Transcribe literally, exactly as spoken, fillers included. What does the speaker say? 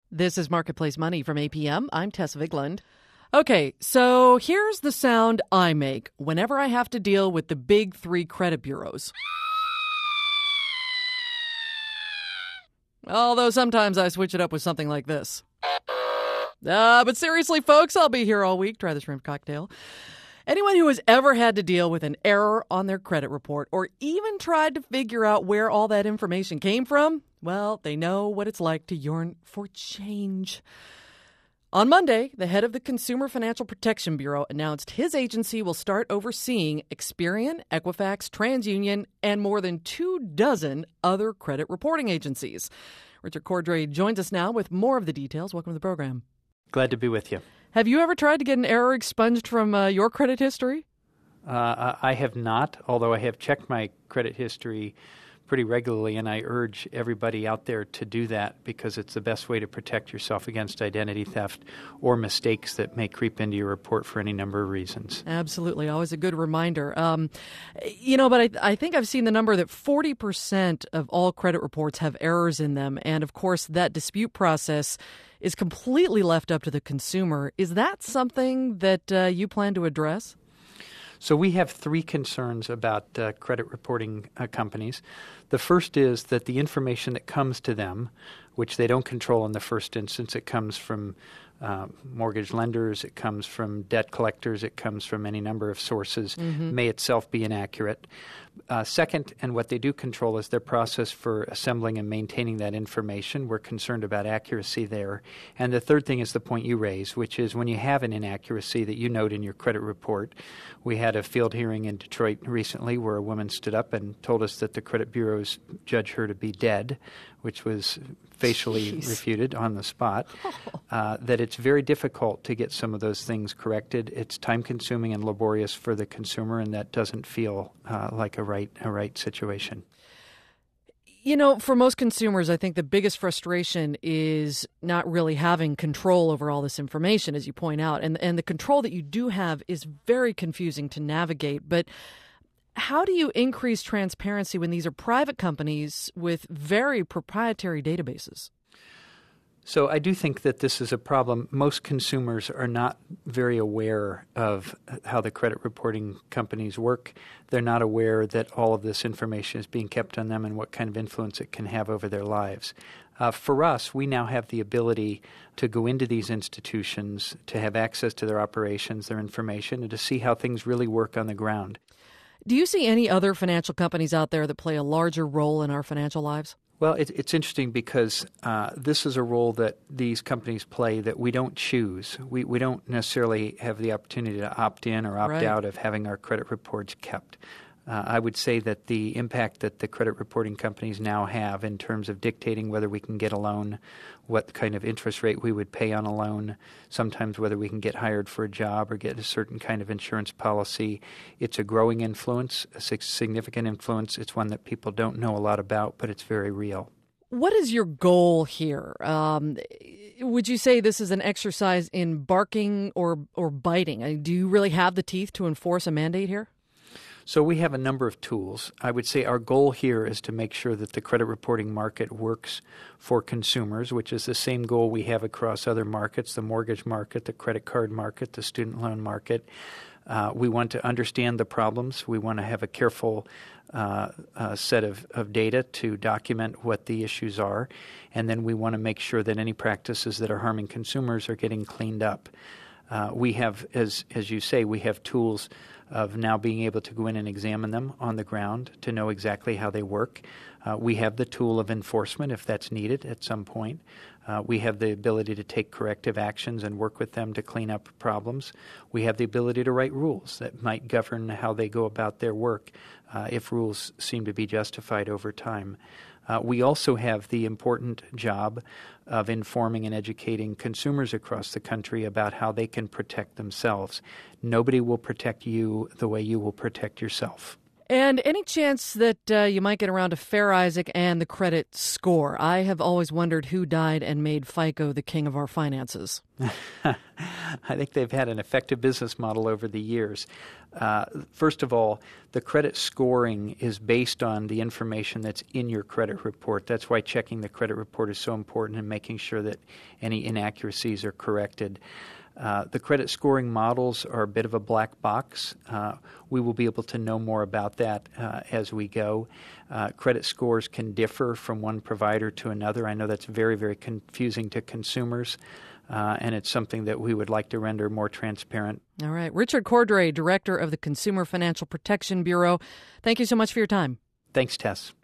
This is Marketplace Money from A P M. I'm Tess Vigland. Okay, so here's the sound I make whenever I have to deal with the big three credit bureaus. Although sometimes I switch it up with something like this. Uh, but seriously, folks, I'll be here all week. Try the shrimp cocktail. Anyone who has ever had to deal with an error on their credit report or even tried to figure out where all that information came from, well, they know what it's like to yearn for change. On Monday, the head of the Consumer Financial Protection Bureau announced his agency will start overseeing Experian, Equifax, TransUnion, and more than two dozen other credit reporting agencies. Richard Cordray joins us now with more of the details. Welcome to the program. Glad to be with you. Have you ever tried to get an error expunged from uh, your credit history? Uh, I have not, although I have checked my credit history pretty regularly, and I urge everybody out there to do that because it's the best way to protect yourself against identity theft or mistakes that may creep into your report for any number of reasons. Absolutely. Always a good reminder. Um, you know, but I, I think I've seen the number that forty percent of all credit reports have errors in them. And of course, that dispute process is completely left up to the consumer. Is that something that uh, you plan to address? So we have three concerns about uh, credit reporting uh, companies. The first is that the information that comes to them, which they don't control in the first instance, it comes from uh, mortgage lenders, it comes from debt collectors, it comes from any number of sources, mm-hmm. may itself be inaccurate. Uh, second, and what they do control is their process for assembling and maintaining that information. We're concerned about accuracy there. And the third thing is the point you raise, which is when you have an inaccuracy that you note in your credit report. We had a field hearing in Detroit recently where a woman stood up and told us that the credit bureaus judged her to be dead, which was facially Jeez. refuted on the spot, uh, that it's very difficult to get some of those things corrected. It's time-consuming and laborious for the consumer, and that doesn't feel uh, like a right a right situation. You know, for most consumers, I think the biggest frustration is not really having control over all this information, as you point out. And, and the control that you do have is very confusing to navigate. But how do you increase transparency when these are private companies with very proprietary databases? So I do think that this is a problem. Most consumers are not very aware of how the credit reporting companies work. They're not aware that all of this information is being kept on them and what kind of influence it can have over their lives. Uh, for us, we now have the ability to go into these institutions, to have access to their operations, their information, and to see how things really work on the ground. Do you see any other financial companies out there that play a larger role in our financial lives? Well, it, it's interesting because uh, this is a role that these companies play that we don't choose. We we don't necessarily have the opportunity to opt in or opt right. out of having our credit reports kept. Uh, I would say that the impact that the credit reporting companies now have in terms of dictating whether we can get a loan, what kind of interest rate we would pay on a loan, sometimes whether we can get hired for a job or get a certain kind of insurance policy, it's a growing influence, a significant influence. It's one that people don't know a lot about, but it's very real. What is your goal here? Um, would you say this is an exercise in barking or, or biting? I mean, do you really have the teeth to enforce a mandate here? So we have a number of tools. I would say our goal here is to make sure that the credit reporting market works for consumers, which is the same goal we have across other markets, the mortgage market, the credit card market, the student loan market. Uh, we want to understand the problems. We want to have a careful uh, uh, set of, of data to document what the issues are. And then we want to make sure that any practices that are harming consumers are getting cleaned up. Uh, we have, as as you say, we have tools of now being able to go in and examine them on the ground to know exactly how they work. Uh, we have the tool of enforcement if that's needed at some point. Uh, we have the ability to take corrective actions and work with them to clean up problems. We have the ability to write rules that might govern how they go about their work uh, if rules seem to be justified over time. Uh, we also have the important job of informing and educating consumers across the country about how they can protect themselves. Nobody will protect you the way you will protect yourself. And any chance that uh, you might get around to Fair Isaac and the credit score? I have always wondered who died and made FICO the king of our finances. I think they've had an effective business model over the years. Uh, first of all, the credit scoring is based on the information that's in your credit report. That's why checking the credit report is so important and making sure that any inaccuracies are corrected. Uh, the credit scoring models are a bit of a black box. Uh, we will be able to know more about that uh, as we go. Uh, credit scores can differ from one provider to another. I know that's very, very confusing to consumers, uh, and it's something that we would like to render more transparent. All right. Richard Cordray, Director of the Consumer Financial Protection Bureau, thank you so much for your time. Thanks, Tess.